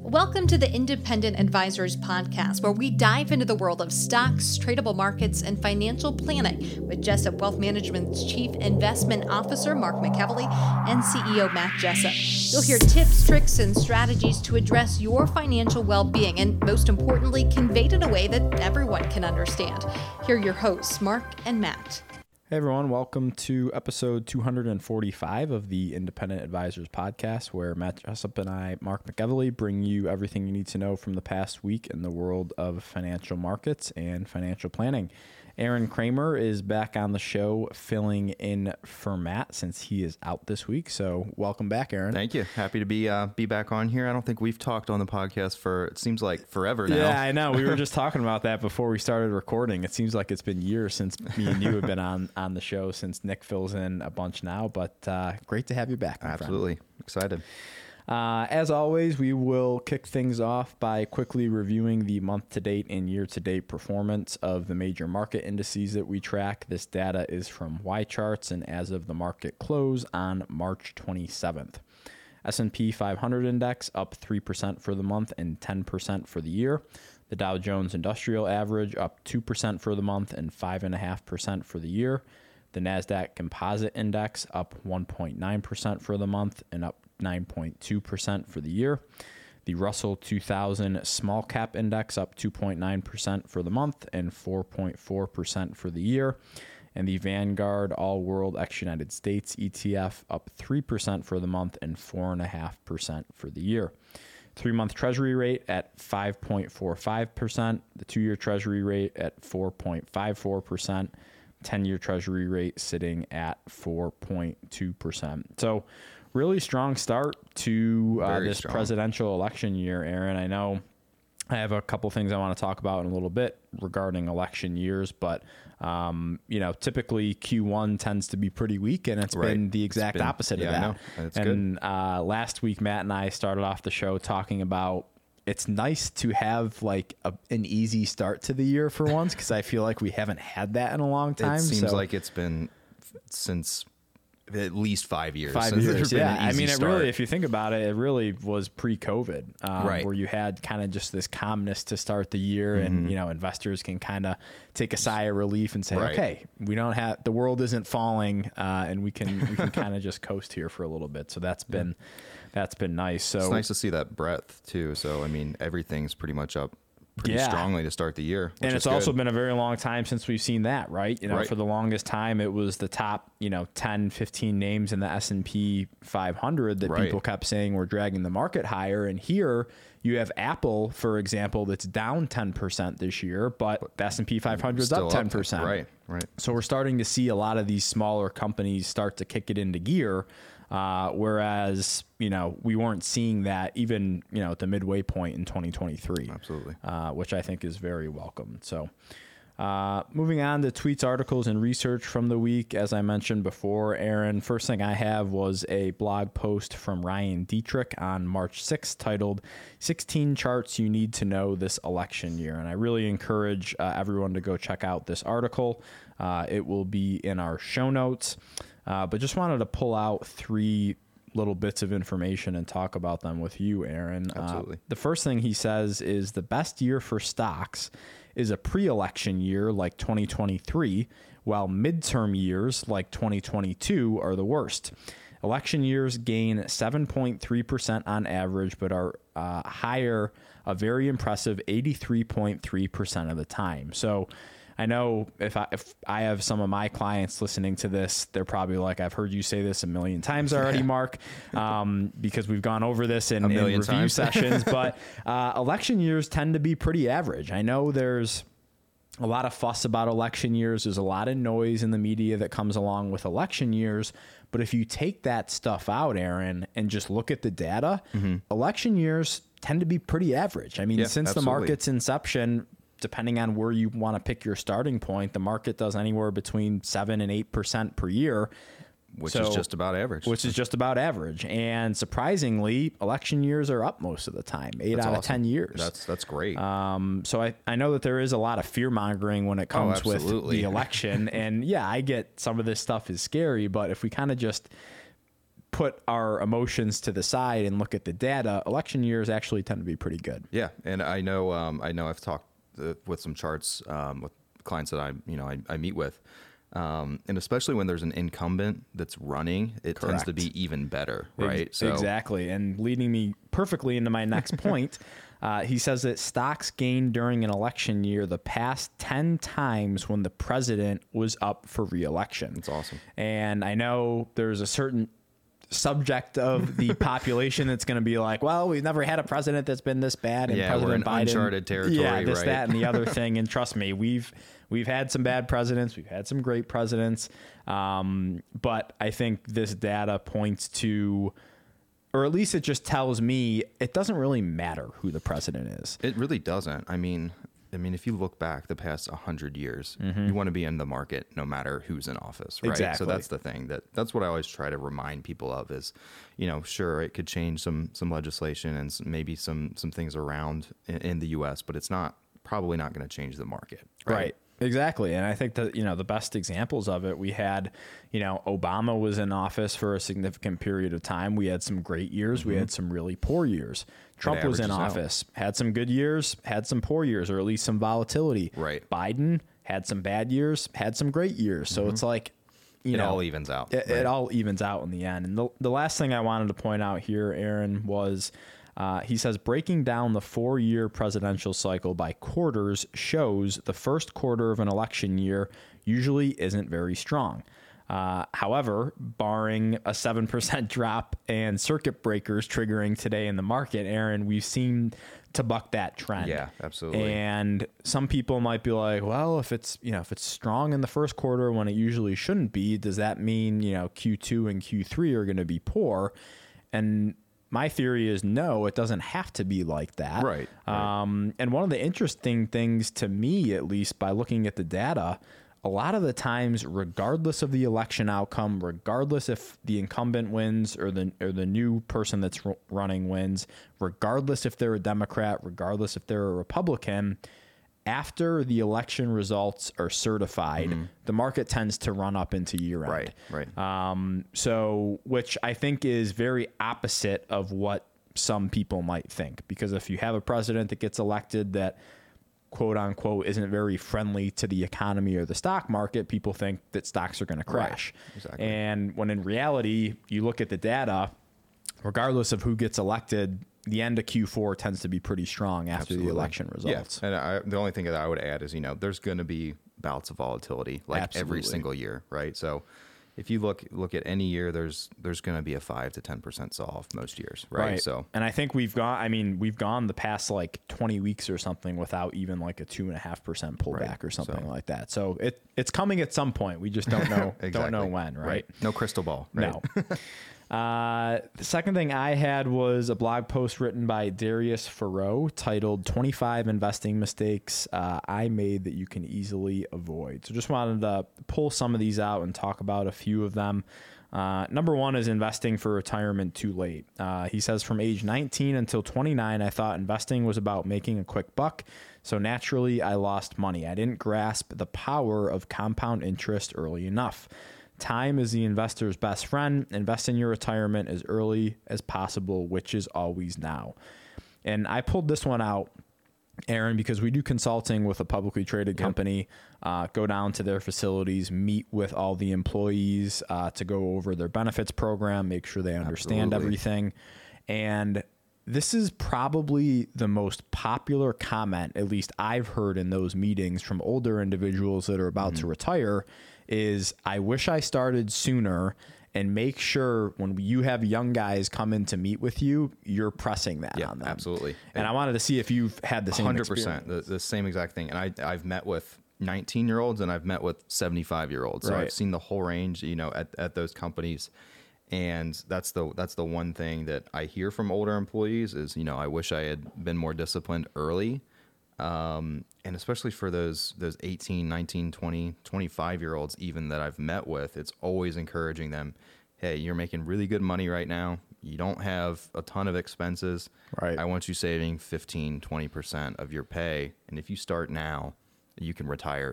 Welcome to the Independent Advisors Podcast, where we dive into the world of stocks, tradable markets, and financial planning with Jessup Wealth Management's Chief Investment Officer, Mark McEvely, and CEO, Matt Jessup. You'll hear tips, tricks, and strategies to address your financial well-being and, most importantly, conveyed in a way that everyone can understand. Here are your hosts, Mark and Matt. Hey everyone, welcome to episode 245 of the Independent Advisors Podcast, where Matt Jessup and I, Mark McEvely, bring you everything you need to know from the past week in the world of financial markets and financial planning. Aaron Kramer is back on the show filling in for Matt since he is out this week. So welcome back, Aaron. Thank you. Happy to be back on here. I don't think we've talked on the podcast for, it seems like forever now. Yeah, I know. We were just talking about that before we started recording. It seems like it's been years since me and you have been on the show, since Nick fills in a bunch now. But great to have you back, my Absolutely. friend. Excited. As always, we will kick things off by quickly reviewing the month-to-date and year-to-date performance of the major market indices that we track. This data is from YCharts and as of the market close on March 27th. S&P 500 index up 3% for the month and 10% for the year. The Dow Jones Industrial Average up 2% for the month and 5.5% for the year. The NASDAQ Composite Index up 1.9% for the month and up 9.2% for the year. The Russell 2000 Small Cap Index up 2.9% for the month and 4.4% for the year. And the Vanguard All World Ex United States ETF up 3% for the month and 4.5% for the year. 3-month Treasury rate at 5.45%. The 2-year Treasury rate at 4.54%. 10-year Treasury rate sitting at 4.2%. So really strong start to this presidential election year, Aaron. I know I have a couple things I want to talk about in a little bit regarding election years, but typically Q1 tends to be pretty weak, and it's been the exact opposite of that. I know. That's and last week, Matt and I started off the show talking about it's nice to have like an easy start to the year for once, because I feel like we haven't had that in a long time. It seems like it's been since at least 5 years. 5 years, yeah. I mean, it really, if you think about it, it really was pre-COVID, where you had kind of just this calmness to start the year, and investors can kind of take a sigh of relief and say, okay, we don't have, the world isn't falling, and we can kind of just coast here for a little bit. So that's been nice. So it's nice to see that breadth too. So I mean, everything's pretty much up pretty strongly to start the year. And it's also been a very long time since we've seen that, right? For the longest time, it was the top, 10, 15 names in the S&P 500 that people kept saying were dragging the market higher. And here you have Apple, for example, that's down 10% this year, but the S&P 500 is up 10%. Right. So we're starting to see a lot of these smaller companies start to kick it into gear. Whereas, we weren't seeing that even, at the midway point in 2023. Absolutely. Which I think is very welcome. So, moving on to tweets, articles, and research from the week. As I mentioned before, Aaron, first thing I have was a blog post from Ryan Dietrich on March 6th titled 16 Charts You Need to Know This Election Year. And I really encourage everyone to go check out this article. It will be in our show notes. But just wanted to pull out 3 little bits of information and talk about them with you, Aaron. Absolutely. The first thing he says is the best year for stocks is a pre-election year like 2023, while midterm years like 2022 are the worst. Election years gain 7.3% on average, but are higher, a very impressive 83.3% of the time. So I know if I have some of my clients listening to this, they're probably like, I've heard you say this a million times already, Mark, because we've gone over this in review sessions. But election years tend to be pretty average. I know there's a lot of fuss about election years. There's a lot of noise in the media that comes along with election years. But if you take that stuff out, Aaron, and just look at the data, election years tend to be pretty average. I mean, since the market's inception, depending on where you want to pick your starting point, the market does anywhere between 7 and 8% per year. Which is just about average. And surprisingly, election years are up most of the time, 8 out of 10 years. That's great. So I know that there is a lot of fear mongering when it comes with the election. And yeah, I get some of this stuff is scary, but if we kind of just put our emotions to the side and look at the data, election years actually tend to be pretty good. Yeah, and I know I've talked with some charts with clients that I meet with, and especially when there's an incumbent that's running, it tends to be even better, right? So exactly, and leading me perfectly into my next point. He says that stocks gained during an election year the past 10 times when the president was up for re-election. That's awesome. And I know there's a certain subject of the population that's going to be like, well, we've never had a president that's been this bad. And President we're in Biden, uncharted territory, yeah, this, right? that, and the other thing. And trust me, we've had some bad presidents. We've had some great presidents. But I think this data points to, or at least it just tells me, it doesn't really matter who the president is. It really doesn't. I mean, if you look back the past 100 years, you want to be in the market no matter who's in office, right? Exactly. So that's the thing. That's what I always try to remind people of is, sure, it could change some legislation and maybe some things around in the U.S., but it's probably not going to change the market, right? Exactly. And I think that, the best examples of it, we had, Obama was in office for a significant period of time. We had some great years. We had some really poor years. Trump was in office, had some good years, had some poor years, or at least some volatility. Right. Biden had some bad years, had some great years. So it's like, it all evens out. It all evens out in the end. And the last thing I wanted to point out here, Aaron, was he says breaking down the 4-year presidential cycle by quarters shows the first quarter of an election year usually isn't very strong. However, barring a 7% drop and circuit breakers triggering today in the market, Aaron, we've seen to buck that trend. Yeah, absolutely. And some people might be like, well, if it's strong in the first quarter when it usually shouldn't be, does that mean, Q2 and Q3 are going to be poor? And my theory is no, it doesn't have to be like that. Right. And one of the interesting things to me, at least by looking at the data, a lot of the times, regardless of the election outcome, regardless if the incumbent wins or the new person that's running wins, regardless if they're a Democrat, regardless if they're a Republican, after the election results are certified, the market tends to run up into year end. Right. So, which I think is very opposite of what some people might think, because if you have a president that gets elected that quote unquote isn't very friendly to the economy or the stock market, people think that stocks are going to crash. Right. Exactly. And when in reality, you look at the data, regardless of who gets elected, the end of Q4 tends to be pretty strong after the election results. Yeah. And the only thing that I would add is, there's going to be bouts of volatility every single year, right? So if you look at any year, there's going to be a 5 to 10% sell-off most years, right? So, and I think we've gone the past 20 weeks or something without even a 2.5% pullback or something like that. So it's coming at some point. We just don't know exactly. don't know when, right? No crystal ball. Right? No. The second thing I had was a blog post written by Darius Farrow titled 25 Investing Mistakes I Made That You Can Easily Avoid. So just wanted to pull some of these out and talk about a few of them. Number one is investing for retirement too late. He says from age 19 until 29, I thought investing was about making a quick buck. So naturally, I lost money. I didn't grasp the power of compound interest early enough. Time is the investor's best friend. Invest in your retirement as early as possible, which is always now. And I pulled this one out, Aaron, because we do consulting with a publicly traded company, go down to their facilities, meet with all the employees to go over their benefits program, make sure they understand everything. And this is probably the most popular comment, at least I've heard in those meetings from older individuals that are about to retire, is I wish I started sooner, and make sure when you have young guys come in to meet with you, you're pressing that on them. Absolutely. And I wanted to see if you've had the same 100%, the same exact thing. And I've met with 19-year-olds and I've met with 75-year-olds. So I've seen the whole range, at those companies. And that's the one thing that I hear from older employees is, I wish I had been more disciplined early. And especially for those 18, 19, 20, 25-year-olds even that I've met with, it's always encouraging them, hey, you're making really good money right now. You don't have a ton of expenses. Right. I want you saving 15, 20% of your pay. And if you start now, you can retire at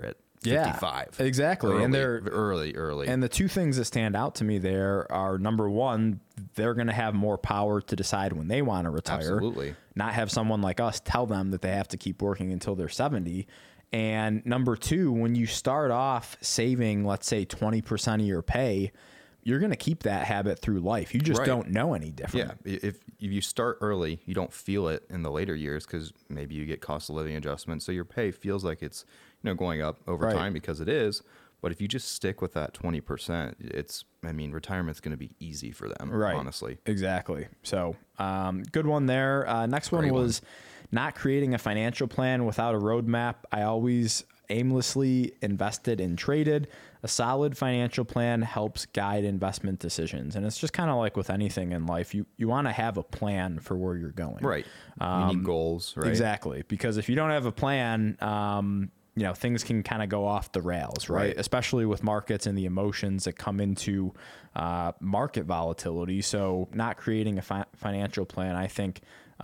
55. Exactly. Early, and they're early. And the two things that stand out to me there are, number one, they're going to have more power to decide when they want to retire. Absolutely. Not have someone like us tell them that they have to keep working until they're 70. And number two, when you start off saving, let's say 20% of your pay, you're going to keep that habit through life. You just don't know any different. Yeah. If you start early, you don't feel it in the later years because maybe you get cost of living adjustments. So your pay feels like it's going up over time because it is. But if you just stick with that 20%, retirement's going to be easy for them, honestly. Exactly. So good one there. Next one was not creating a financial plan without a roadmap. I always aimlessly invested and traded. A solid financial plan helps guide investment decisions. And it's just kind of like with anything in life, you want to have a plan for where you're going. Right. You need goals, right? Exactly. Because if you don't have a plan, things can kind of go off the rails, right? Especially with markets and the emotions that come into market volatility. So not creating a financial plan, I think,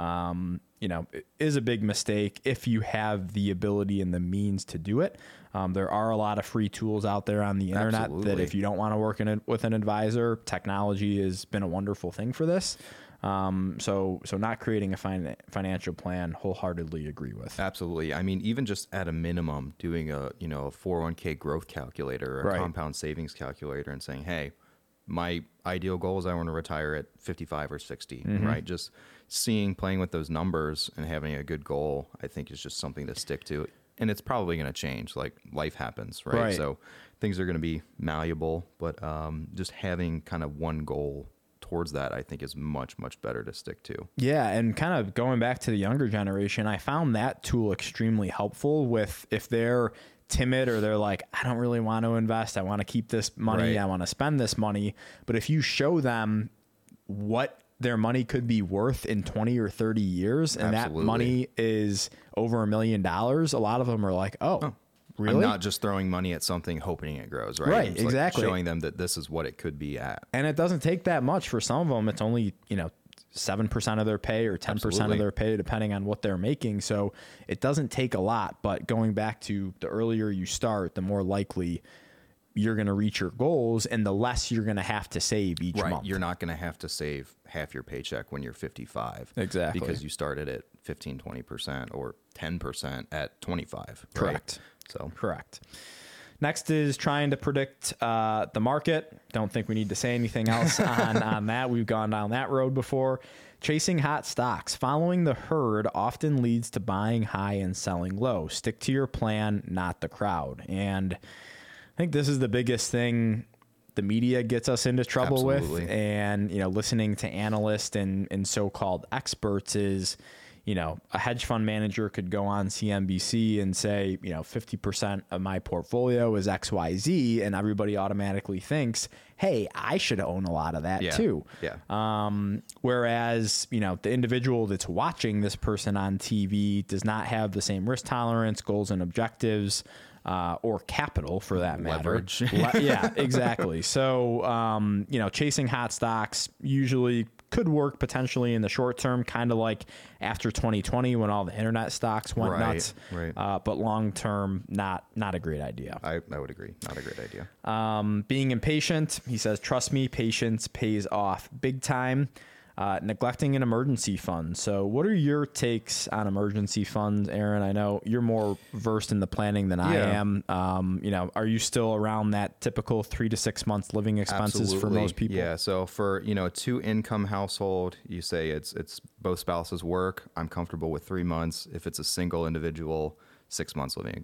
is a big mistake if you have the ability and the means to do it. There are a lot of free tools out there on the internet that if you don't want to work with an advisor, technology has been a wonderful thing for this. So not creating a financial plan, wholeheartedly agree with. Absolutely. I mean, even just at a minimum, doing a 401k growth calculator or a compound savings calculator and saying, hey, my ideal goal is I want to retire at 55 or 60, right? Just playing with those numbers and having a good goal, I think is just something to stick to. And it's probably going to change. Like life happens, right? So things are going to be malleable, but just having kind of one goal towards that, I think is much, much better to stick to. Yeah. And kind of going back to the younger generation, I found that tool extremely helpful with if they're timid or they're like, I don't really want to invest. I want to keep this money. I want to spend this money. But if you show them what their money could be worth in 20 or 30 years and that money is over $1 million, a lot of them are like, oh, really? I'm not just throwing money at something hoping it grows, right? Right, it's exactly. Like showing them that this is what it could be at. And it doesn't take that much for some of them. It's only, 7% of their pay or 10% of their pay, depending on what they're making. So it doesn't take a lot, but going back to the earlier you start, the more likely you're going to reach your goals and the less you're going to have to save each month. You're not going to have to save half your paycheck when you're 55. Exactly. Because you started at 15, 20% or 10% at 25. Correct. Right? So correct. Next is trying to predict the market. Don't think we need to say anything else on that. We've gone down that road before. Chasing hot stocks. Following the herd often leads to buying high and selling low. Stick to your plan, not the crowd. And I think this is the biggest thing the media gets us into trouble with. And, listening to analysts and so-called experts is, a hedge fund manager could go on CNBC and say, 50% of my portfolio is XYZ, and everybody automatically thinks, hey, I should own a lot of that too. Yeah. Whereas, the individual that's watching this person on TV does not have the same risk tolerance, goals and objectives, or capital for that matter. Leverage. Yeah, exactly. So, chasing hot stocks usually could work potentially in the short term, kind of like after 2020 when all the internet stocks went nuts. Right. But long term, not a great idea. I would agree. Not a great idea. Being impatient, he says, trust me, patience pays off big time. Neglecting an emergency fund. So what are your takes on emergency funds, Aaron? I know you're more versed in the planning than I am. Are you still around that typical 3 to 6 months living expenses for most people? Yeah. So for, a 2-income household, you say it's both spouses work. I'm comfortable with 3 months. If it's a single individual, 6 months living,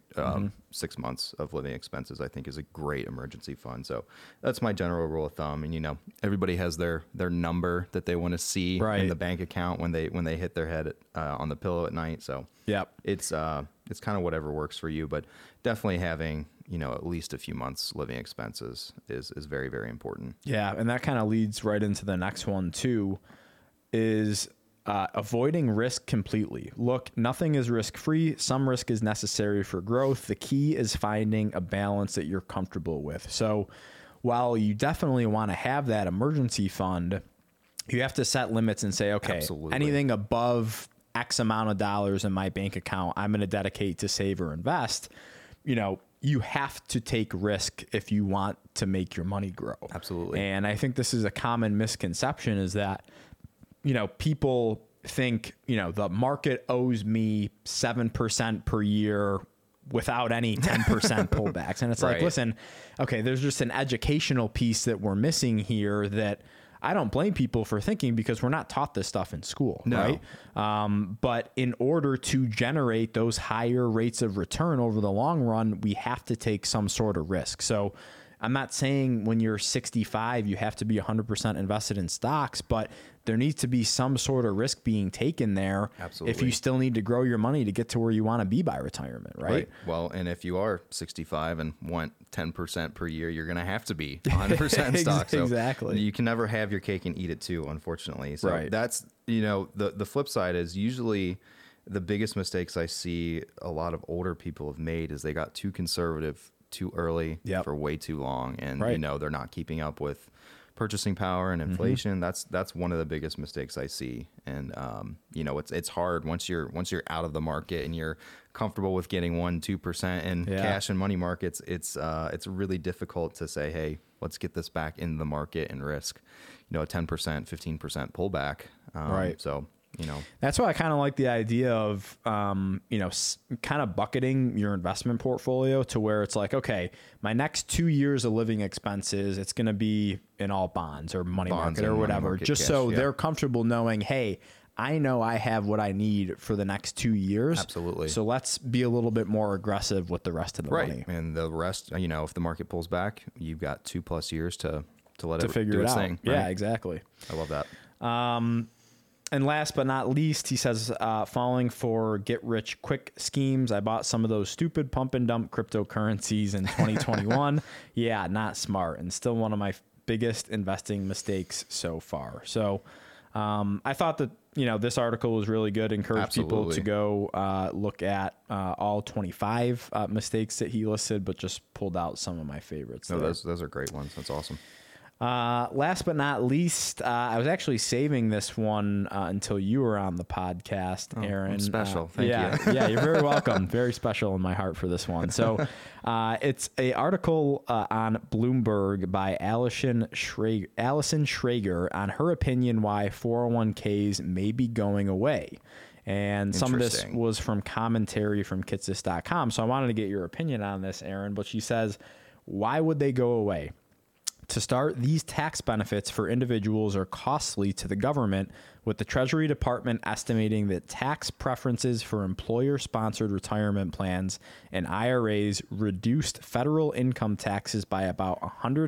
6 months of living expenses, I think is a great emergency fund. So that's my general rule of thumb. And, everybody has their number that they want to see in the bank account when they hit their head on the pillow at night. So it's kind of whatever works for you, but definitely having, at least a few months living expenses is very, very important. Yeah. And that kind of leads right into the next one too, is avoiding risk completely. Look, nothing is risk-free. Some risk is necessary for growth. The key is finding a balance that you're comfortable with. So while you definitely want to have that emergency fund, you have to set limits and say, okay, anything above X amount of dollars in my bank account, I'm going to dedicate to save or invest. you have to take risk if you want to make your money grow. Absolutely. And I think this is a common misconception, is that, people think, the market owes me 7% per year without any 10% pullbacks. And it's like, listen, okay, there's just an educational piece that we're missing here that I don't blame people for thinking, because we're not taught this stuff in school, right? But in order to generate those higher rates of return over the long run, we have to take some sort of risk. So I'm not saying when you're 65, you have to be 100% invested in stocks, but there needs to be some sort of risk being taken there. Absolutely. If you still need to grow your money to get to where you want to be by retirement, right? Well, and if you are 65 and want 10% per year, you're going to have to be 100% in stocks. So exactly. You can never have your cake and eat it too, unfortunately. So that's, the flip side is usually the biggest mistakes I see a lot of older people have made is they got too conservative too early for way too long. And, they're not keeping up with purchasing power and inflation. That's one of the biggest mistakes I see. And, it's hard once you're out of the market and you're comfortable with getting 1-2% in cash and money markets. It's really difficult to say, hey, let's get this back into the market and risk, a 10%, 15% pullback. So, that's why I kind of like the idea of, kind of bucketing your investment portfolio to where it's like, okay, my next 2 years of living expenses, it's going to be in all bonds or money market or whatever, just so they're comfortable knowing, hey, I know I have what I need for the next 2 years. Absolutely. So let's be a little bit more aggressive with the rest of the money. And the rest, if the market pulls back, you've got 2+ years to let it figure do it its out. thing. Yeah, exactly. I love that. And last but not least, he says, falling for get-rich-quick schemes. I bought some of those stupid pump-and-dump cryptocurrencies in 2021. Yeah, not smart, and still one of my biggest investing mistakes so far. So I thought that, this article was really good. Encourage people to go look at all 25 mistakes that he listed, but just pulled out some of my favorites. No, those are great ones. That's awesome. Last but not least, I was actually saving this one until you were on the podcast, Aaron. I'm special. Thank you. Yeah, you're very welcome. Very special in my heart for this one. So it's an article on Bloomberg by Allison Schrager on her opinion why 401ks may be going away. And some of this was from commentary from Kitces.com. So I wanted to get your opinion on this, Aaron. But she says, why would they go away? To start, these tax benefits for individuals are costly to the government, with the Treasury Department estimating that tax preferences for employer-sponsored retirement plans and IRAs reduced federal income taxes by about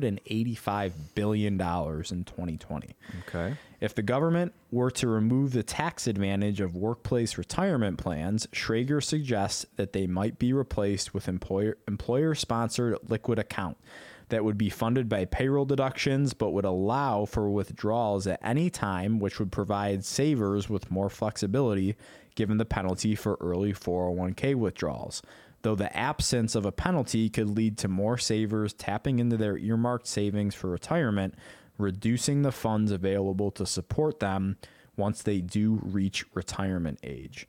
$185 billion in 2020. Okay. If the government were to remove the tax advantage of workplace retirement plans, Schrager suggests that they might be replaced with employer-sponsored liquid account that would be funded by payroll deductions, but would allow for withdrawals at any time, which would provide savers with more flexibility given the penalty for early 401k withdrawals. Though the absence of a penalty could lead to more savers tapping into their earmarked savings for retirement, reducing the funds available to support them once they do reach retirement age.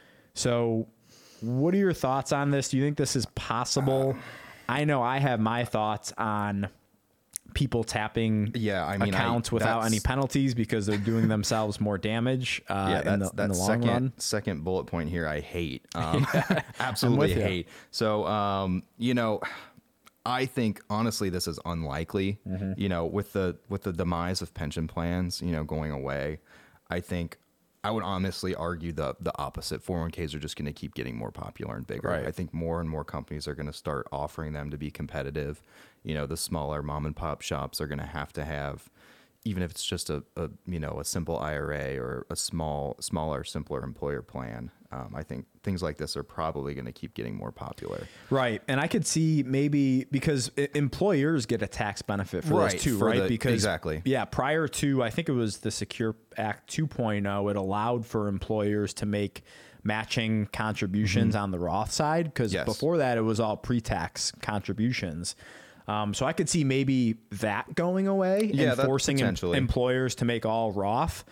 So what are your thoughts on this? Do you think this is possible? I know I have my thoughts on people tapping accounts without any penalties because they're doing themselves more damage in the long run. Second bullet point here, I hate. Absolutely hate. So, I think honestly this is unlikely. With the demise of pension plans, going away, I think I would honestly argue the opposite. 401ks are just going to keep getting more popular and bigger. Right. I think more and more companies are going to start offering them to be competitive. The smaller mom and pop shops are going to have, even if it's just a simple IRA or a smaller, simpler employer plan. I think things like this are probably going to keep getting more popular. Right. And I could see maybe because employers get a tax benefit for this too, right? Because prior to, I think it was the Secure Act 2.0, it allowed for employers to make matching contributions on the Roth side. Because before that, it was all pre-tax contributions. So I could see maybe that going away and forcing employers to make all Roth.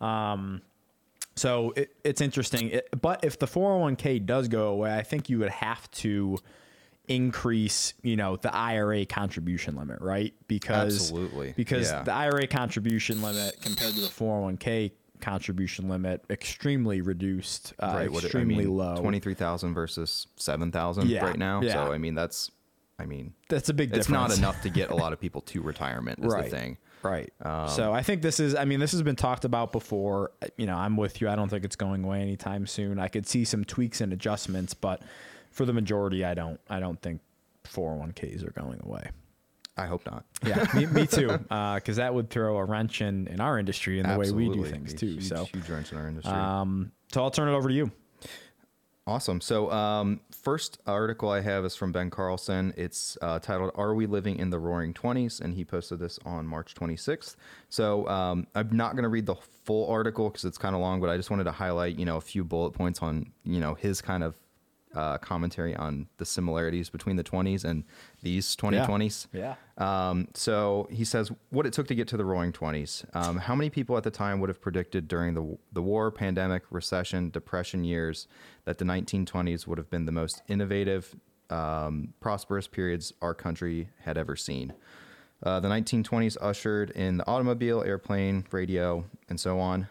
So it's interesting. But if the 401k does go away, I think you would have to increase, the IRA contribution limit, right? Because the IRA contribution limit compared to the 401k contribution limit extremely reduced, extremely low. 23,000 versus 7,000 right now. Yeah. So that's a big difference. It's not enough to get a lot of people to retirement is the thing. Right. So I think this has been talked about before. I'm with you. I don't think it's going away anytime soon. I could see some tweaks and adjustments, but for the majority, I don't think 401ks are going away. I hope not. Yeah, me too. Because that would throw a wrench in our industry and the way we do things too. Huge wrench in our industry. So I'll turn it over to you. Awesome. So first article I have is from Ben Carlson. It's titled, "Are We Living in the Roaring 20s?" And he posted this on March 26th. So I'm not going to read the full article because it's kind of long, but I just wanted to highlight, a few bullet points on, his kind of commentary on the similarities between the 20s and these 2020s. Yeah. So he says what it took to get to the roaring 20s. How many people at the time would have predicted during the war, pandemic, recession, depression years that the 1920s would have been the most innovative, prosperous periods our country had ever seen? The 1920s ushered in the automobile, airplane, radio, and so on.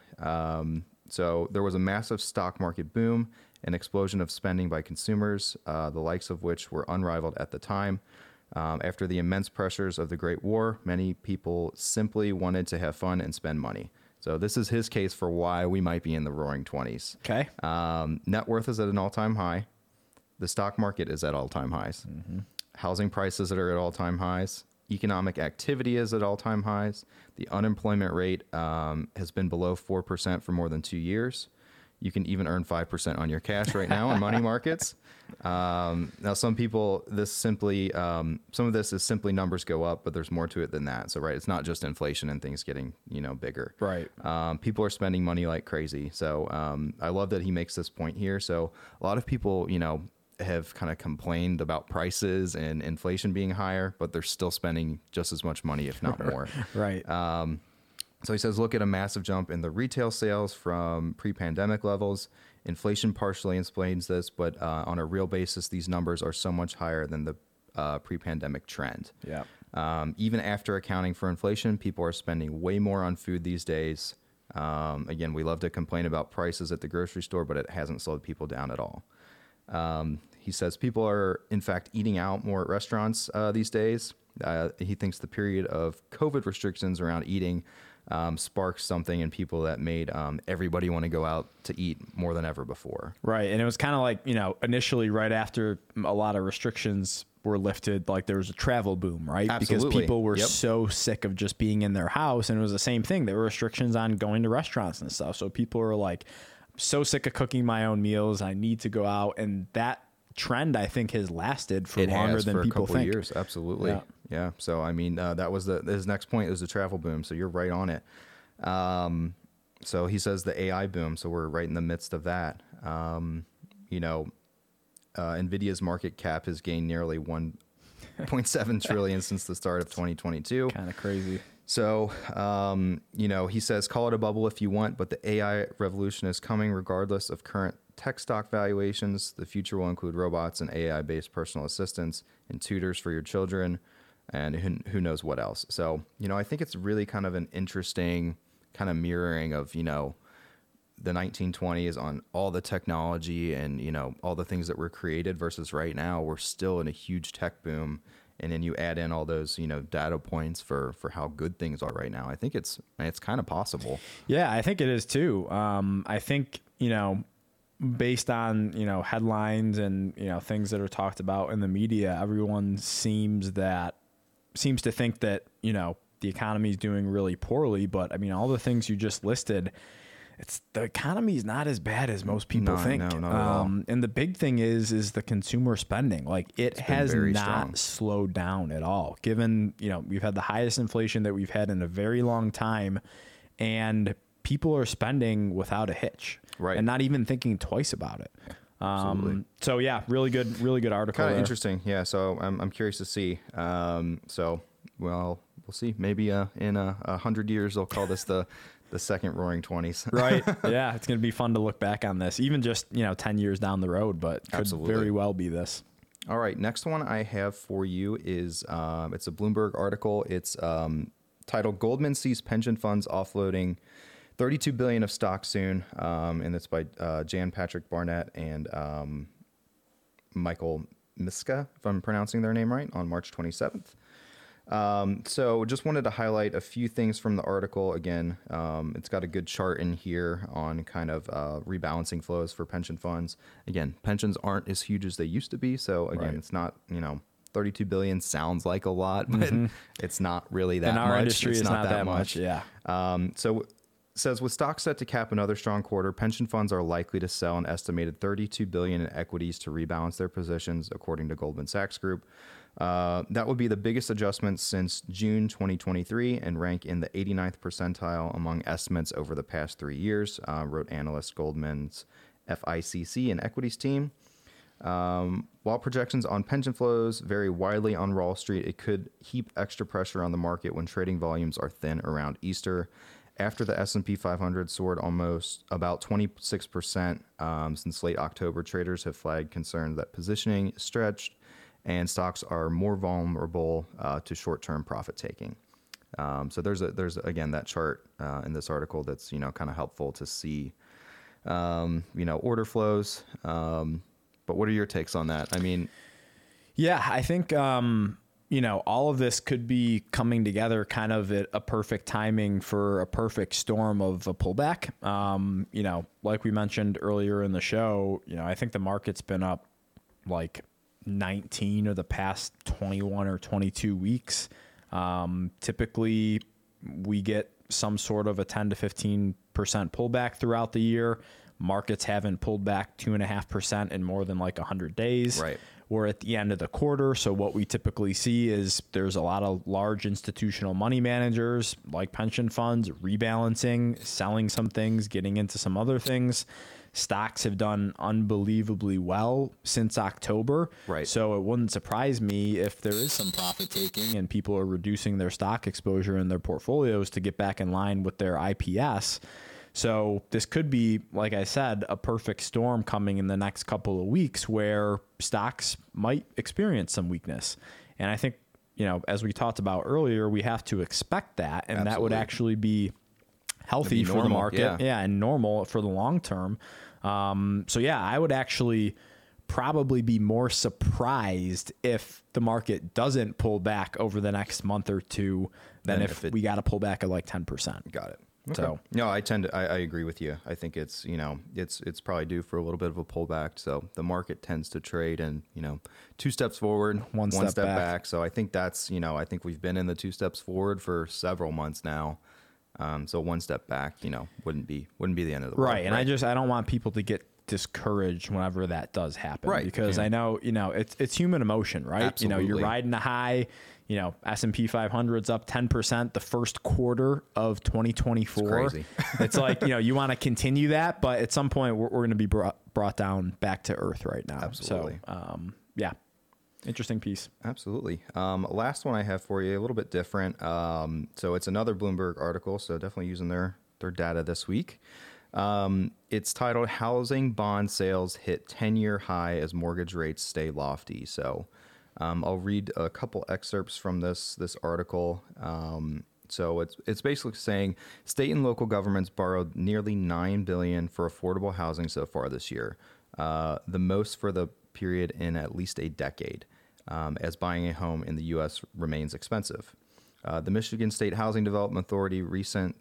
So there was a massive stock market boom, an explosion of spending by consumers, the likes of which were unrivaled at the time. After the immense pressures of the Great War, many people simply wanted to have fun and spend money. So this is his case for why we might be in the roaring 20s. Okay. Net worth is at an all-time high. The stock market is at all-time highs. Mm-hmm. Housing prices are at all-time highs. Economic activity is at all-time highs. The unemployment rate has been below 4% for more than 2 years. You can even earn 5% on your cash right now in money markets. Now, some people, some of this is simply numbers go up, but there's more to it than that. So, right, it's not just inflation and things getting, bigger. Right. People are spending money like crazy. So I love that he makes this point here. So a lot of people, have kind of complained about prices and inflation being higher, but they're still spending just as much money, if not more. Right. So he says, look at a massive jump in the retail sales from pre-pandemic levels. Inflation partially explains this, but on a real basis, these numbers are so much higher than the pre-pandemic trend. Yeah. Even after accounting for inflation, people are spending way more on food these days. Again, we love to complain about prices at the grocery store, but it hasn't slowed people down at all. He says people are, in fact, eating out more at restaurants these days. He thinks the period of COVID restrictions around eating sparked something in people that made everybody want to go out to eat more than ever before. Right. And it was kind of like, initially right after a lot of restrictions were lifted, like there was a travel boom, right? Absolutely. Because people were so sick of just being in their house. And it was the same thing. There were restrictions on going to restaurants and stuff. So people were like, so sick of cooking my own meals. I need to go out. And that trend, I think, has lasted for longer than people think. Years. Absolutely. Yeah. So, that was his next point is the travel boom. So you're right on it. So he says the AI boom. So we're right in the midst of that. NVIDIA's market cap has gained nearly 1.7 trillion since the start of 2022. Kind of crazy. So, he says, call it a bubble if you want, but the AI revolution is coming regardless of current tech stock valuations. The future will include robots and AI-based personal assistants and tutors for your children and who knows what else. So, I think it's really kind of an interesting kind of mirroring of, the 1920s on all the technology and, all the things that were created versus right now, we're still in a huge tech boom. And then you add in all those, data points for how good things are right now. I think it's kind of possible. Yeah, I think it is too. I think, based on, headlines and, things that are talked about in the media, everyone seems to think that, the economy is doing really poorly. But all the things you just listed, the economy is not as bad as most people think. No, not at all. And the big thing is the consumer spending. Like it has not slowed down at all. Given, we've had the highest inflation that we've had in a very long time, and people are spending without a hitch, right? And not even thinking twice about it. So yeah, really good article. Kind of interesting. Yeah. So I'm curious to see. We'll see. Maybe in 100 years they'll call this the second roaring 20s. Right. Yeah. It's going to be fun to look back on this, even just, 10 years down the road, but could very well be this. All right, next one I have for you is it's a Bloomberg article. It's titled "Goldman Sees Pension Funds Offloading $32 billion of stock soon," and it's by Jan Patrick Barnett and Michael Miska, if I'm pronouncing their name right, on March 27th. So just wanted to highlight a few things from the article. Again, it's got a good chart in here on kind of rebalancing flows for pension funds. Again, pensions aren't as huge as they used to be. So again, It's not, 32 billion sounds like a lot, but it's not really that much. In our industry, it's not that much. Yeah. So it says, with stocks set to cap another strong quarter, pension funds are likely to sell an estimated 32 billion in equities to rebalance their positions, according to Goldman Sachs Group. That would be the biggest adjustment since June 2023 and rank in the 89th percentile among estimates over the past 3 years, wrote analyst Goldman's FICC and equities team. While projections on pension flows vary widely on Wall Street, it could heap extra pressure on the market when trading volumes are thin around Easter. After the S&P 500 soared about 26% since late October, traders have flagged concerns that positioning is stretched and stocks are more vulnerable to short-term profit taking. So there's again that chart in this article that's kind of helpful to see order flows. But what are your takes on that? I mean, yeah, I think all of this could be coming together kind of at a perfect timing for a perfect storm of a pullback. Like we mentioned earlier in the show, I think the market's been up like 19 of the past 21 or 22 weeks. Typically we get some sort of a 10 to 15% pullback throughout the year. Markets haven't pulled back 2.5% in more than like 100 days. Right. We're at the end of the quarter. So what we typically see is there's a lot of large institutional money managers like pension funds rebalancing, selling some things, getting into some other things. Stocks have done unbelievably well since October. Right. So it wouldn't surprise me if there is some profit taking and people are reducing their stock exposure in their portfolios to get back in line with their IPS. So this could be, like I said, a perfect storm coming in the next couple of weeks where stocks might experience some weakness. And I think, as we talked about earlier, we have to expect that. And that would actually be healthy for the market. Yeah, and normal for the long term. I would actually probably be more surprised if the market doesn't pull back over the next month or two than if we got to pull back at like 10%. Got it. Okay. So no, I agree with you. I think it's probably due for a little bit of a pullback. So the market tends to trade and, 2 steps forward, one step back. So I think that's, I think we've been in the 2 steps forward for several months now. So 1 step back, wouldn't be the end of the world. Right. And I don't want people to get discouraged whenever that does happen. Right. Because I know, it's human emotion, right? Absolutely. You're riding a high, S&P 500's up 10% the first quarter of 2024. It's crazy. It's like, you want to continue that, but at some point we're going to be brought down back to earth right now. Absolutely. So, interesting piece. Absolutely. Last one I have for you, a little bit different. So it's another Bloomberg article, so definitely using their data this week. It's titled "Housing Bond Sales Hit 10-Year High as Mortgage Rates Stay Lofty." So I'll read a couple excerpts from this article. So it's basically saying state and local governments borrowed nearly $9 billion for affordable housing so far this year, the most for the period in at least a decade, as buying a home in the U.S. remains expensive. The Michigan State Housing Development Authority recent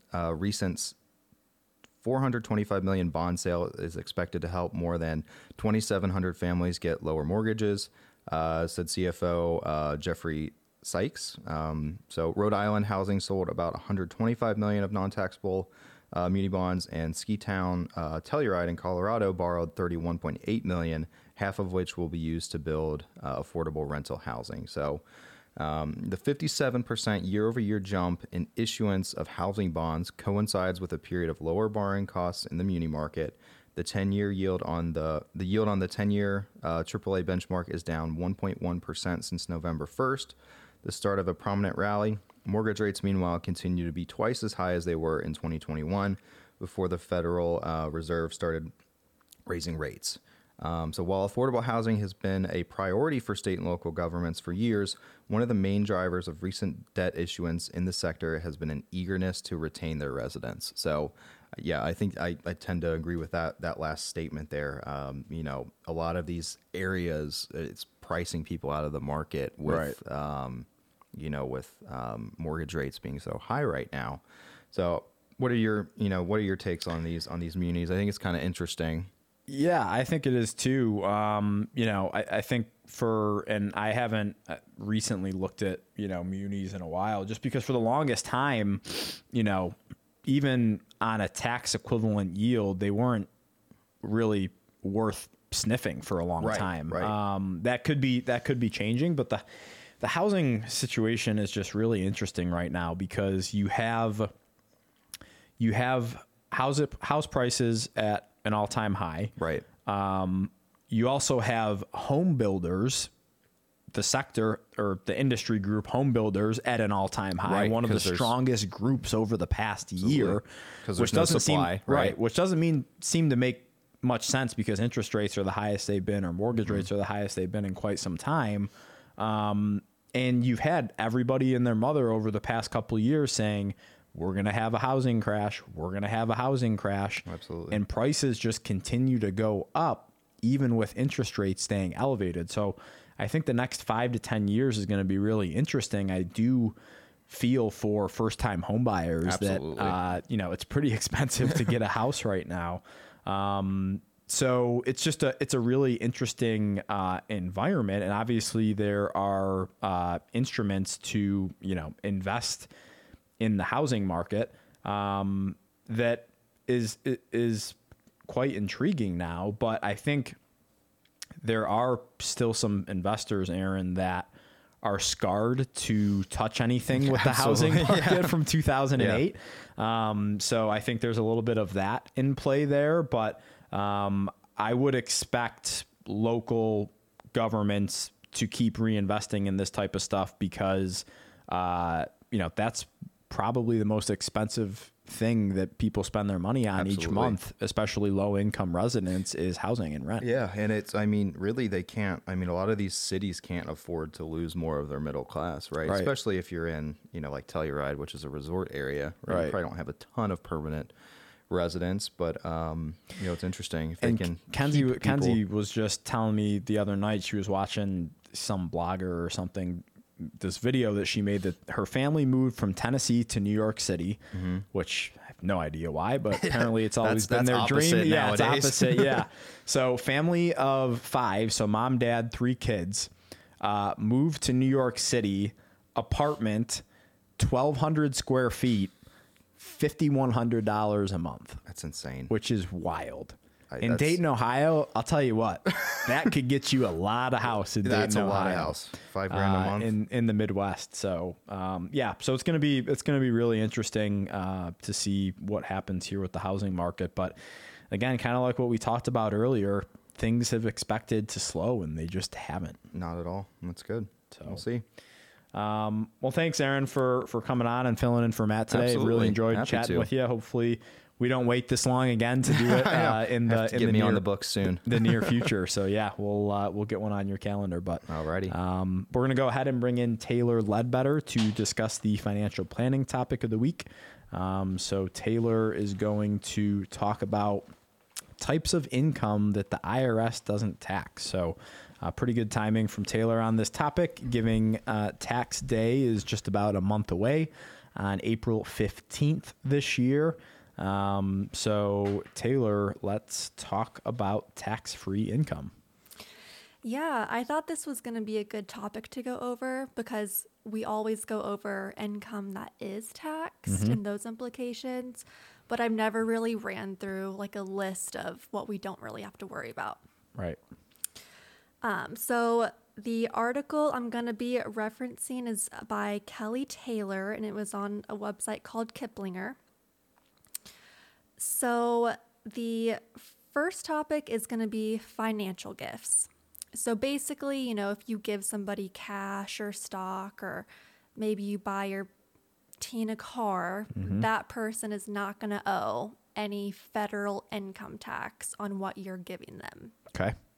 $425 million bond sale is expected to help more than 2,700 families get lower mortgages, said CFO Jeffrey Sykes. So Rhode Island Housing sold about $125 million of non-taxable muni bonds, and Ski Town Telluride in Colorado borrowed $31.8 million, half of which will be used to build affordable rental housing. So the 57% year-over-year jump in issuance of housing bonds coincides with a period of lower borrowing costs in the muni market. The 10-year yield on the 10-year AAA benchmark is down 1.1% since November 1st, the start of a prominent rally. Mortgage rates, meanwhile, continue to be twice as high as they were in 2021 before the Federal Reserve started raising rates. So while affordable housing has been a priority for state and local governments for years, one of the main drivers of recent debt issuance in the sector has been an eagerness to retain their residents. So, yeah, I think I tend to agree with that last statement there. A lot of these areas, it's pricing people out of the market with, with mortgage rates being so high right now. So, what are your takes on these munis? I think it's kind of interesting. Yeah, I think it is too. I think and I haven't recently looked at, munis in a while, just because for the longest time, even on a tax equivalent yield, they weren't really worth sniffing for a long time. Right. That could be changing, but the housing situation is just really interesting right now because you have house prices at an all-time high. Right. You also have home builders, the sector or the industry group, home builders at an all-time high. Right, one of the strongest groups over the past year, which doesn't supply, which doesn't seem to make much sense because interest rates are the highest they've been, or mortgage rates are the highest they've been in quite some time. And you've had everybody and their mother over the past couple of years saying, we're going to have a housing crash. We're going to have a housing crash. Absolutely. And prices just continue to go up, even with interest rates staying elevated. So I think the next 5 to 10 years is going to be really interesting. I do feel for first-time home buyers that, it's pretty expensive to get a house right now. So it's a really interesting environment. And obviously there are instruments to, invest in the housing market that is quite intriguing now. But I think there are still some investors, Aaron, that are scarred to touch anything with the housing market from 2008. Yeah. So I think there's a little bit of that in play there. But I would expect local governments to keep reinvesting in this type of stuff because, that's probably the most expensive thing that people spend their money on each month, especially low income residents, is housing and rent. Yeah. And really they can't, a lot of these cities can't afford to lose more of their middle class, right? Especially if you're in, like Telluride, which is a resort area, right? You probably don't have a ton of permanent residents, but it's interesting if they can. Kenzie was just telling me the other night, she was watching some blogger or something, this video that she made, that her family moved from Tennessee to New York City, which I have no idea why, but apparently it's always been their dream. Yeah, it's opposite. Yeah. So family of 5, so mom, dad, 3 kids, moved to New York City, apartment, 1,200 square feet, $5,100 a month. That's insane. Which is wild. In Dayton, Ohio, I'll tell you what, that could get you a lot of house in Dayton, Ohio. That's a lot of house. $5,000 a month in the Midwest. So, so it's going to be really interesting to see what happens here with the housing market. But again, kind of like what we talked about earlier, things have expected to slow and they just haven't. Not at all. That's good. So we'll see. Well, thanks, Aaron, for coming on and filling in for Matt today. Absolutely. Really enjoyed chatting with you. Hopefully we don't wait this long again to do it on the books soon. The near future. So yeah, we'll get one on your calendar. But alrighty, we're gonna go ahead and bring in Taylor Ledbetter to discuss the financial planning topic of the week. So Taylor is going to talk about types of income that the IRS doesn't tax. So pretty good timing from Taylor on this topic, giving tax day is just about a month away on April 15th this year. So Taylor, let's talk about tax-free income. Yeah, I thought this was going to be a good topic to go over because we always go over income that is taxed and those implications, but I've never really ran through like a list of what we don't really have to worry about. Right. So the article I'm going to be referencing is by Kelly Taylor, and it was on a website called Kiplinger. So the first topic is going to be financial gifts. So basically, if you give somebody cash or stock, or maybe you buy your teen a car, that person is not going to owe any federal income tax on what you're giving them. Okay.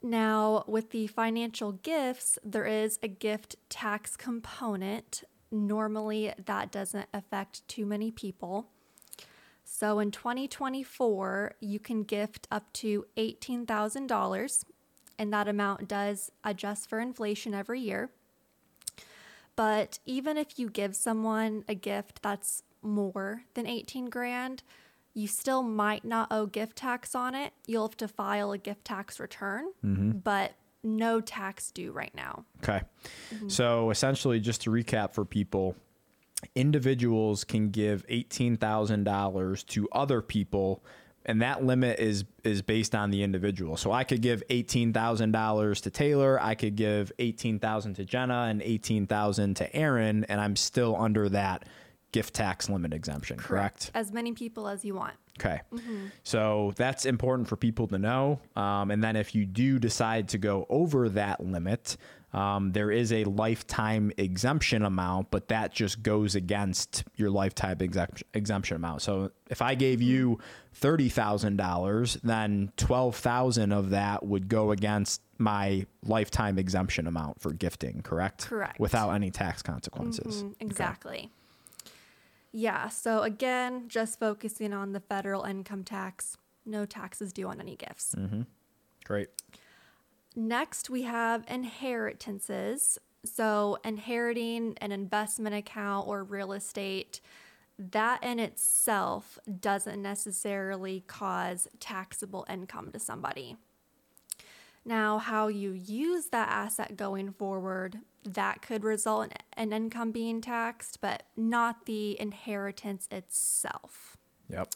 Now, with the financial gifts, there is a gift tax component. Normally, that doesn't affect too many people. So in 2024, you can gift up to $18,000, and that amount does adjust for inflation every year. But even if you give someone a gift that's more than 18 grand, you still might not owe gift tax on it. You'll have to file a gift tax return, but no tax due right now. Okay. So essentially, just to recap for people, individuals can give $18,000 to other people, and that limit is based on the individual. So I could give $18,000 to Taylor, I could give $18,000 to Jenna, and $18,000 to Aaron, and I'm still under that gift tax limit exemption, correct? As many people as you want. Okay. So that's important for people to know. And then if you do decide to go over that limit, there is a lifetime exemption amount, but that just goes against your lifetime exemption amount. So if I gave you $30,000, then $12,000 of that would go against my lifetime exemption amount for gifting, correct? Correct. Without any tax consequences. Exactly. Okay. Yeah, so again, just focusing on the federal income tax, no taxes due on any gifts. Great. Next, we have inheritances. So inheriting an investment account or real estate, that in itself doesn't necessarily cause taxable income to somebody. Now, how you use that asset going forward, that could result in income being taxed, but not the inheritance itself. Yep.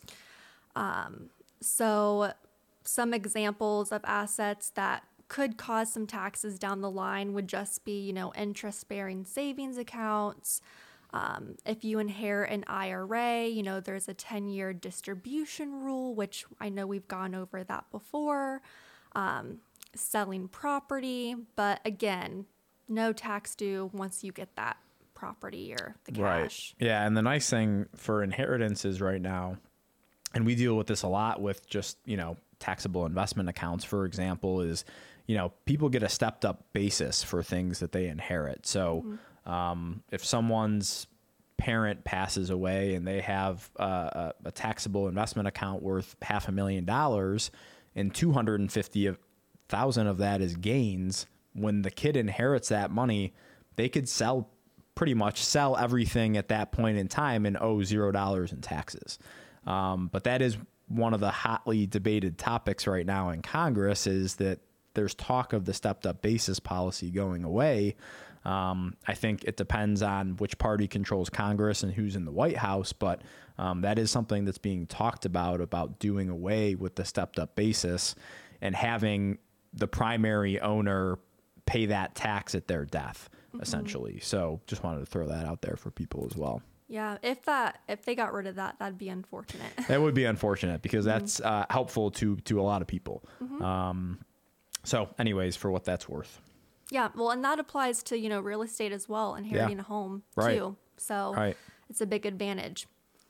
So some examples of assets that could cause some taxes down the line would just be, interest-bearing savings accounts. If you inherit an IRA, there's a 10-year distribution rule, which I know we've gone over that before. Selling property, but again, no tax due once you get that property or the cash. Right. Yeah, and the nice thing for inheritances right now, and we deal with this a lot with just, taxable investment accounts, for example, is, people get a stepped up basis for things that they inherit. So if someone's parent passes away and they have a taxable investment account worth $500,000 and $250,000 of that is gains, when the kid inherits that money, they could pretty much sell everything at that point in time and owe $0 in taxes. But that is one of the hotly debated topics right now in Congress, is that there's talk of the stepped up basis policy going away. I think it depends on which party controls Congress and who's in the White House, but that is something that's being talked about doing away with the stepped up basis and having the primary owner pay that tax at their death, essentially. So just wanted to throw that out there for people as well. Yeah, if they got rid of that, that'd be unfortunate. That would be unfortunate because that's helpful to a lot of people. So anyways, for what that's worth. Yeah, well, and that applies to, real estate as well, inheriting a home too. So it's a big advantage.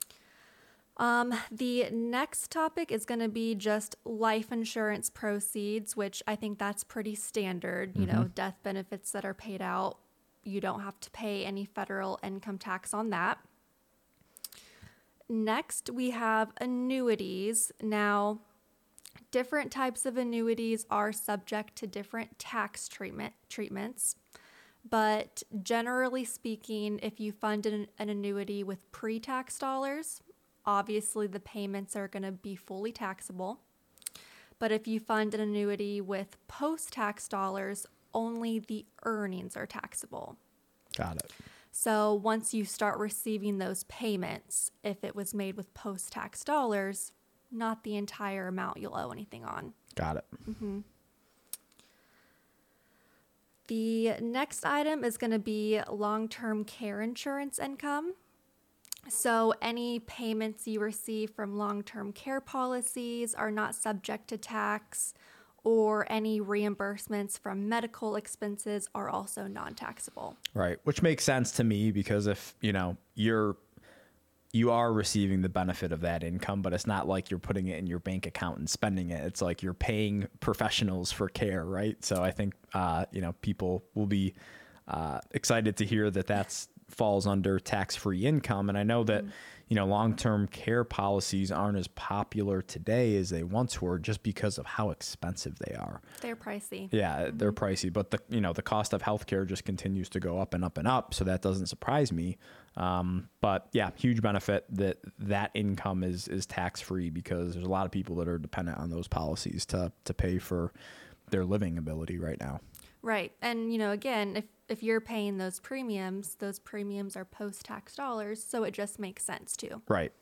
The next topic is going to be just life insurance proceeds, which I think that's pretty standard. Death benefits that are paid out, you don't have to pay any federal income tax on that. Next, we have annuities. Now, different types of annuities are subject to different tax treatments. But generally speaking, if you fund an annuity with pre-tax dollars, obviously the payments are going to be fully taxable. But if you fund an annuity with post-tax dollars, only the earnings are taxable. Got it. So once you start receiving those payments, if it was made with post-tax dollars, not the entire amount you'll owe anything on. Got it. The next item is going to be long-term care insurance income. So any payments you receive from long-term care policies are not subject to tax, or any reimbursements from medical expenses are also non-taxable. Right, which makes sense to me because if, you're you are receiving the benefit of that income, but it's not like you're putting it in your bank account and spending it. It's like you're paying professionals for care, right? So I think, people will be excited to hear that that's falls under tax-free income. And I know that, long-term care policies aren't as popular today as they once were just because of how expensive they are. They're pricey. Yeah, they're pricey, but the cost of healthcare just continues to go up and up and up. So that doesn't surprise me. But yeah, huge benefit that income is tax-free because there's a lot of people that are dependent on those policies to pay for their living ability right now. Right. And, again, if you're paying those premiums are post-tax dollars, so it just makes sense too. Right.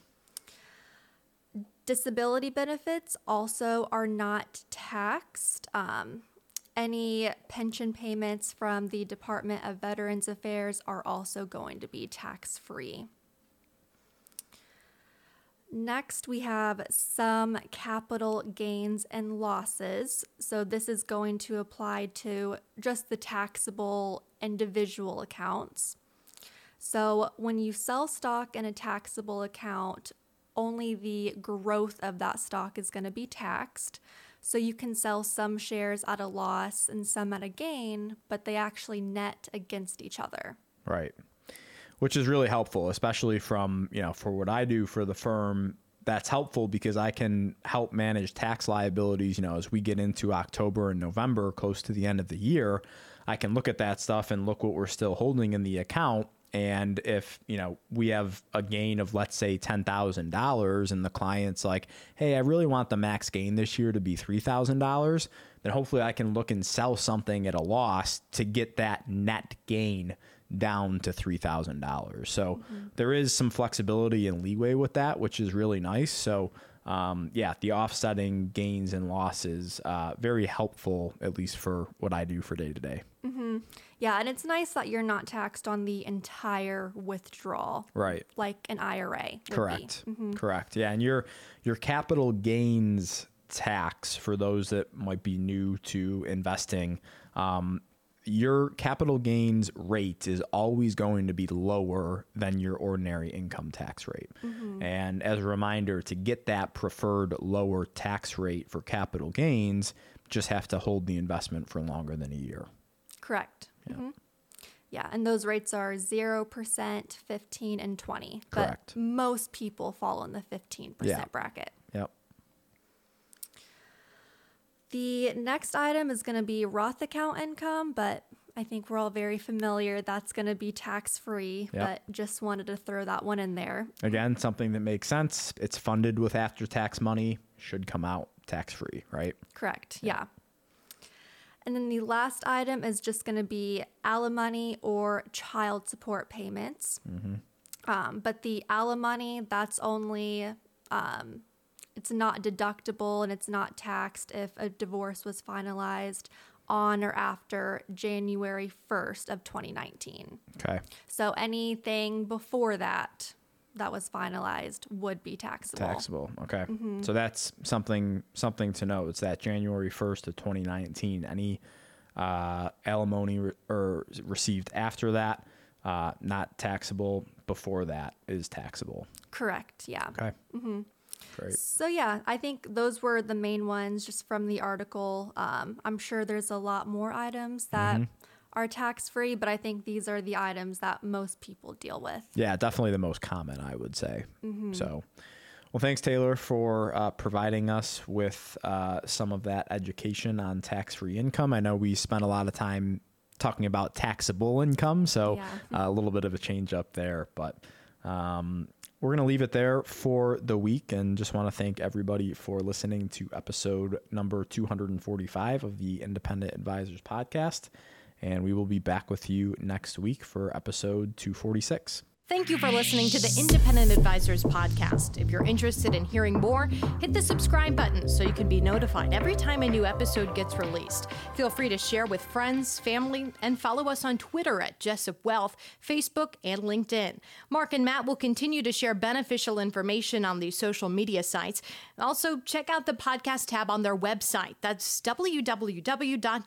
Disability benefits also are not taxed. Any pension payments from the Department of Veterans Affairs are also going to be tax-free. Next, we have some capital gains and losses. So this is going to apply to just the taxable individual accounts. So when you sell stock in a taxable account, only the growth of that stock is going to be taxed. So you can sell some shares at a loss and some at a gain, but they actually net against each other. Right. Which is really helpful, especially from, for what I do for the firm. That's helpful because I can help manage tax liabilities, as we get into October and November, close to the end of the year. I can look at that stuff and look what we're still holding in the account. And if, we have a gain of, let's say, $10,000 and the client's like, hey, I really want the max gain this year to be $3,000, then hopefully I can look and sell something at a loss to get that net gain down to $3,000. So there is some flexibility and leeway with that, which is really nice. So the offsetting gains and losses, very helpful, at least for what I do for day to day. Yeah, and it's nice that you're not taxed on the entire withdrawal. Right. Like an IRA would Correct. be. Correct. Yeah, and your capital gains tax, for those that might be new to investing, your capital gains rate is always going to be lower than your ordinary income tax rate. And as a reminder, to get that preferred lower tax rate for capital gains, just have to hold the investment for longer than a year. Correct. Yeah. Yeah, and those rates are 0%, 15, and 20. Correct. But most people fall in the 15% bracket. Yep. The next item is going to be Roth account income, but I think we're all very familiar. That's going to be tax-free, but just wanted to throw that one in there. Again, something that makes sense. It's funded with after-tax money, should come out tax-free, right? Correct, yeah. And then the last item is just going to be alimony or child support payments. But the alimony, that's only... it's not deductible and it's not taxed if a divorce was finalized on or after January 1st of 2019. Okay. So anything before that was finalized would be taxable. Taxable. Okay. So that's something to note. It's that January 1st of 2019. Any alimony received after that, not taxable. Before that is taxable. Correct. Yeah. Okay. Great. So yeah, I think those were the main ones just from the article. I'm sure there's a lot more items that are tax-free, but I think these are the items that most people deal with. Yeah, definitely the most common, I would say. So, well, thanks, Taylor, for providing us with some of that education on tax-free income. I know we spent a lot of time talking about taxable income, so a little bit of a change up there, but we're going to leave it there for the week and just want to thank everybody for listening to episode number 245 of the Independent Advisors Podcast. And we will be back with you next week for episode 246. Thank you for listening to the Independent Advisors Podcast. If you're interested in hearing more, hit the subscribe button so you can be notified every time a new episode gets released. Feel free to share with friends, family, and follow us on Twitter at Jessup Wealth, Facebook, and LinkedIn. Mark and Matt will continue to share beneficial information on these social media sites. Also, check out the podcast tab on their website. That's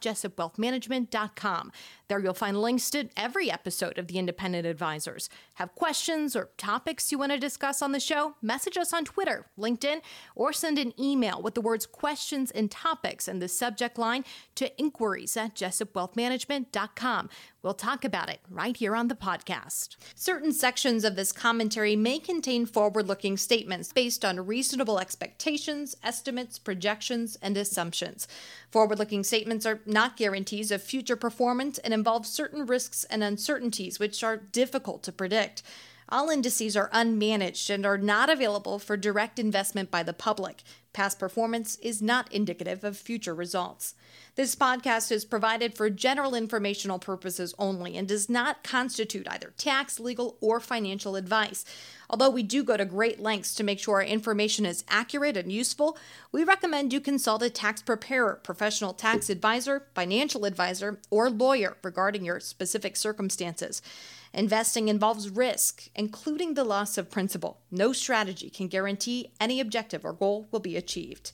www.jessupwealthmanagement.com. There you'll find links to every episode of the Independent Advisors. Have have questions or topics you want to discuss on the show, message us on Twitter, LinkedIn, or send an email with the words questions and topics in the subject line to inquiries@jessupwealthmanagement.com. We'll talk about it right here on the podcast. Certain sections of this commentary may contain forward-looking statements based on reasonable expectations, estimates, projections, and assumptions. Forward-looking statements are not guarantees of future performance and involve certain risks and uncertainties which are difficult to predict. All indices are unmanaged and are not available for direct investment by the public. Past performance is not indicative of future results. This podcast is provided for general informational purposes only and does not constitute either tax, legal, or financial advice. Although we do go to great lengths to make sure our information is accurate and useful, we recommend you consult a tax preparer, professional tax advisor, financial advisor, or lawyer regarding your specific circumstances. Investing involves risk, including the loss of principal. No strategy can guarantee any objective or goal will be achieved.